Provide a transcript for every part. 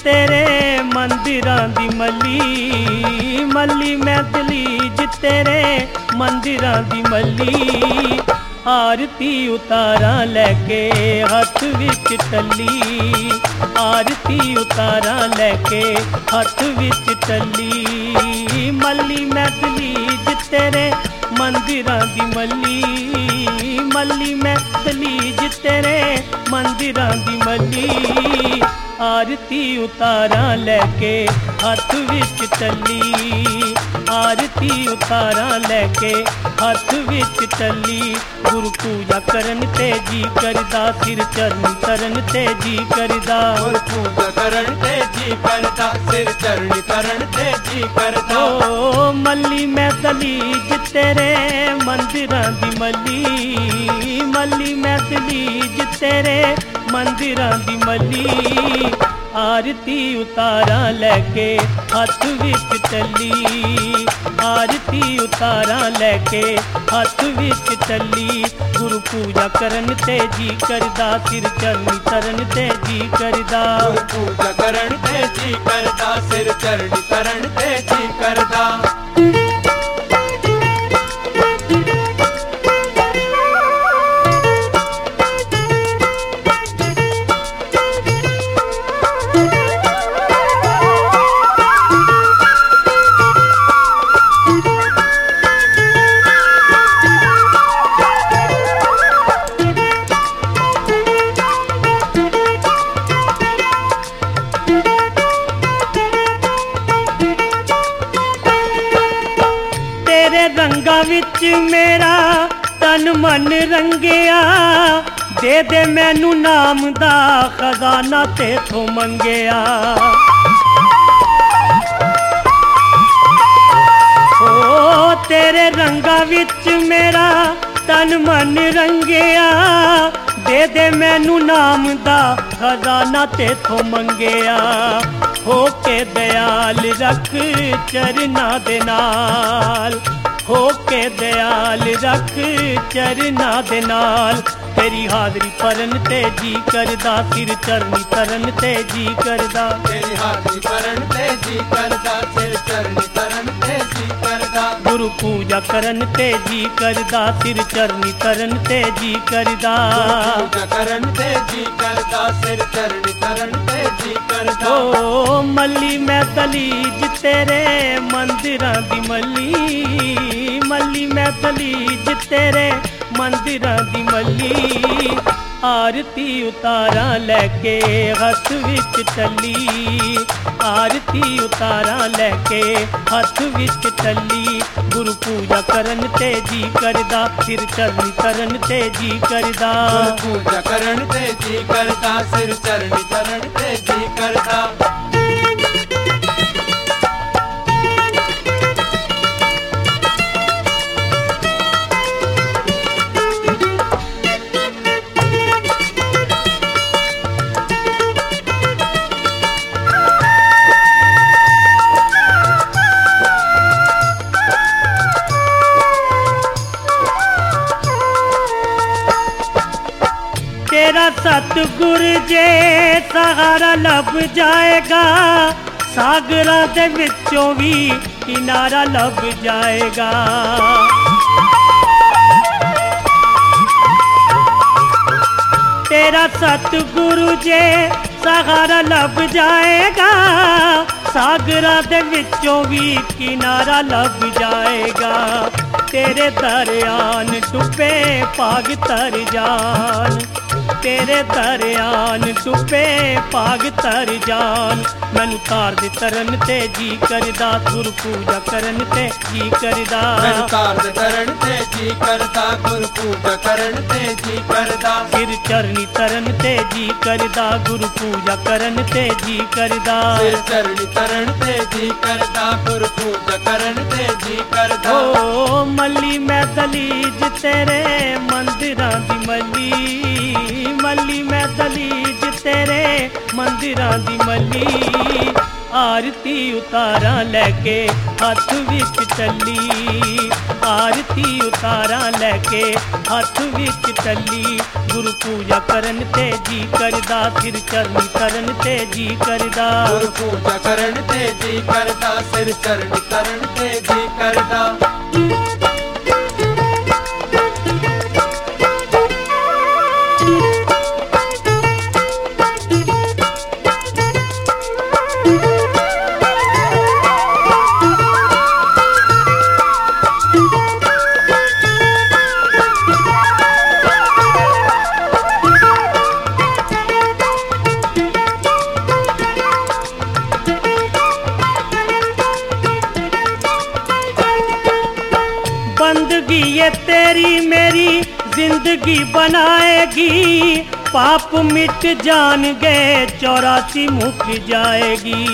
तेरे मंदिरां दी मली मली मैं दलीज तेरे मंदिरां दी मली आरती उतारा लैके हथ विच टली आरती उतारा लैके हथ विच टली मली मैं दलीज तेरे मंदिरां दी मली मैं दलीज तेरे मंदिरां दी मली आरती उतारा लैके हथ विच टली आरती उतारा लैके हथ विच टली गुरु पूजा करन ते जी करदा सिर चरण तरन ते जी करदा गुरु पूजा करन ते जी करदा सिर चरण तरन ते जी करदा ओ मली मैं दलीज तेरे मंदिरां दी मली मैं दलीज तेरे मंदिरां दी मली आरती उतारा लैके हथ विच टली आरती उतारा लैके हथ विच टली गुरु पूजा करन ते जी करदा सिर चरण तरन ते जी करदा गुरु पूजा करन ते जी करदा सिर चरण तरन ते जी करदा रंगा विच मेरा तन मन रंगिया दे मैनू नाम दा खजाना तेथों मंगिया ओ तेरे रंगा विच मेरा तन मन रंगिया दे मैनू नाम दा खजाना तेथों मंगिया हो के दयाल रख चरना दे नाल हो के दयाल रख चरना दे नाल तेरी हाजरी परन ते जी करदा सिर चरनी तरन ते जी करदा तेरी हाजरी परन ते जी करदा सिर चरनी तरन ते जी करदा गुरु पूजा करन ते जी करदा सिर चरनी तरन ते जी करदा गुरु पूजा करन ते जी करदा सिर चरनी तरन ते जी करदा ओ मली मैं दलीज तेरे मंदिरां दी मली मैं दलीज तेरे मंदिरां दी मली आरती उतारा लैके हथ विच टली आरती उतारा लैके हथ विच टली गुरु पूजा करन ते जी करदा सिर चरनी तरन ते जी करदा गुरु पूजा करन ते जी करदा सिर चरनी तरन ते जी करदा तेरा सतगुर जे सहारा लब जाएगा सागरां दे विचों भी किनारा लब जाएगा तेरा सतगुरु जे सहारा लब जाएगा सागरां दे विचों भी किनारा लब जाएगा तेरे दरियान डुबे पाग तर जान तेरे दरियान डुबे पाग तर जान मैनू तार दे तरन ते जी करदा गुरु पूजा करन ते जी करदा मैनू तार दे तरन ते जी करदा गुरु पूजा करन ते जी करदा सिर चरनी तरन ते जी करदा गुरु पूजा करन ते जी करदा सिर चरनी तरन ते जी करदा गुरु पूजा करन ते जी करदा ओ मली मैं दलीज तेरे मंदिरां दी मली मैं दलीज तेरे मंदिरां दी मली आरती उतारा लैके हथ विच टली आरती उतारा लैके हथ विच टल्ली गुरु पूजा करन ते जी करदा सिर चरनी तरन ते जी करदा गुरु पूजा करन ते जी करदा सिर चरनी तरन ते जी करदा बंदगी ये तेरी मेरी जिंदगी बनाएगी पाप मिट जाएंगे 84 मुक जाएगी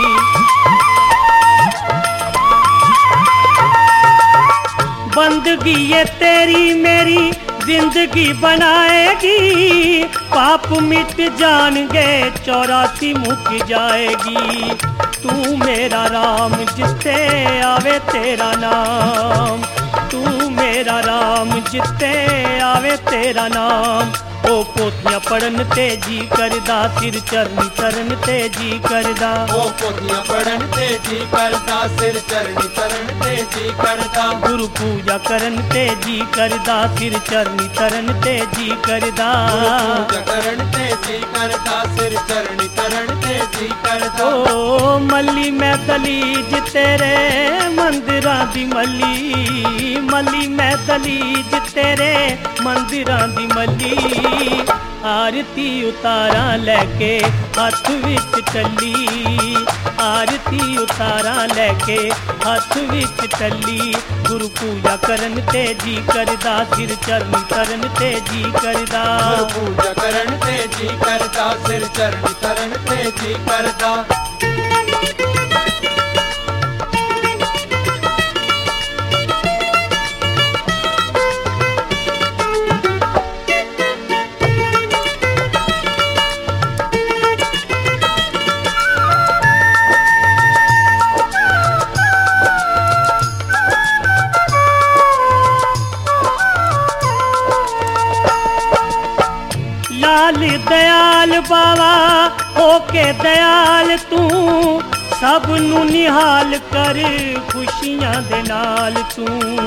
बंदगी ये तेरी मेरी जिंदगी बनाएगी पाप मिट जाएंगे 84 मुक जाएगी तू मेरा राम जिससे आवे तेरा नाम तू मेरा राम जिते आवे तेरा नाम ओ पोथियां पढ़न ते जी करदा सिर चरनी तरन ते जी करदा ओ पोथियां पढ़न ते जी करदा सिर चरनी तरन ते जी करदा गुरु पूजा करन ते जी करदा सिर चरनी तरन ते जी करदा गुरु पूजा करन ते जी करदा सिर चरनी तरन ते जी करदा ओ मल्ली मैं दलीज तेरे मंदिरां दी मल्ली मल्ली मैं दलीज तेरे मंदिरां दी मल्ली आरती उतारा लैके हथ विच टल्ली आरती उतारा लैके हथ विच टल्ली गुरु पूजा करन ते जी करदा सिर चरनी तरन ते जी करदा गुरु पूजा करन ते जी करदा सिर चरनी तरन ते जी करदा लाल दयाल बावा होके दयाल तू सब नू निहाल कर खुशियां दे नाल तू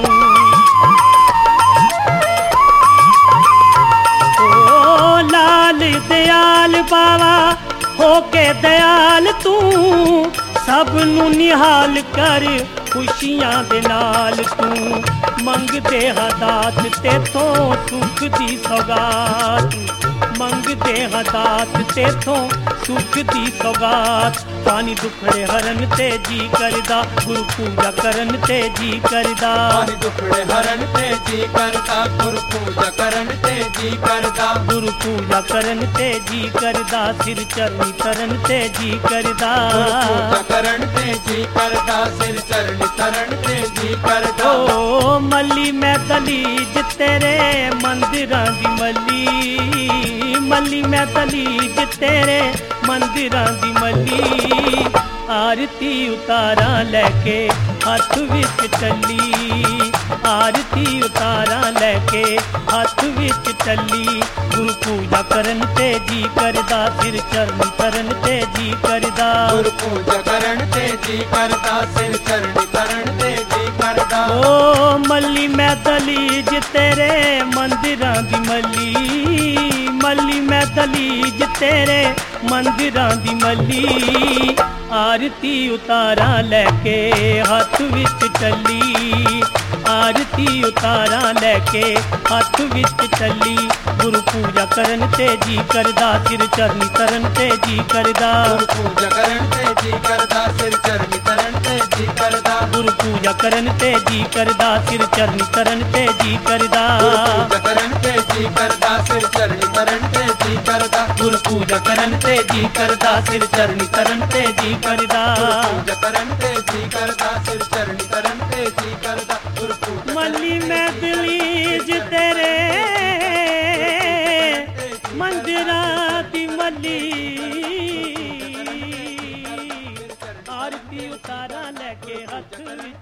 ओ लाल दयाल बावा होके दयाल तू सब नू निहाल कर खुशियां दे नाल तू मंगदे हदात तेथों सुख दी सौगात मंगदे हदात तेथों सुख दी सौगात पानी दुखड़े हरन ते जी करदा गुरु पूजा करन ते जी करदा पानी दुखड़े हरन ते जी करदा गुरु पूजा करन ते जी करदा गुरु पूजा करन ते जी करदा सिर चरनी तरन ते जी करदा गुरु पूजा करन ते जी करदा सिर चरनी तरन ते जी करदा ओ मल्ली मैं दलीज तेरे मंदिरां दी मल्ली मल्ली मैं दलीज तेरे मंदिरां दी मल्ली आरती उतारा लैके हथ विच टल्ली आरती उतारा लैके हथ विच टल्ली गुरु पूजा करन ते जी करदा सिर चरनी तरन ते जी करदा गुरु पूजा करन ते जी करदा सिर चरनी तरन ते जी करदा ओ मल्ली मैं दलीज तेरे मंदिरां दी मल्ली मल्ली मैं दलीज तेरे मंदिरां दी मल्ली आरती उतारा लैके हथ विच टल्ली आरती उतारा लैके हथ विच टल्ली गुरु पूजा करन ते जी करदा सिर चरनी तरन ते जी करदा गुरु पूजा करन ते जी करदा सिर चरनी तरन ते जी करदा गुरु पूजा करन ते जी करदा सिर चरनी तरन ते जी करदा गुरु पूजा करन ते जी करदा सिर चरनी तरन ते जी करदा गुरु पूजा करन ते जी करदा सिर चरनी तरन ते जी करदा पूजा करन ते जी करदा सिर चरनी तरन ते जी करदा गुरु पूजा मल्ली मैं दलीज तेरे मंदिरां दी मल्ली आरती उतारा लैके हथ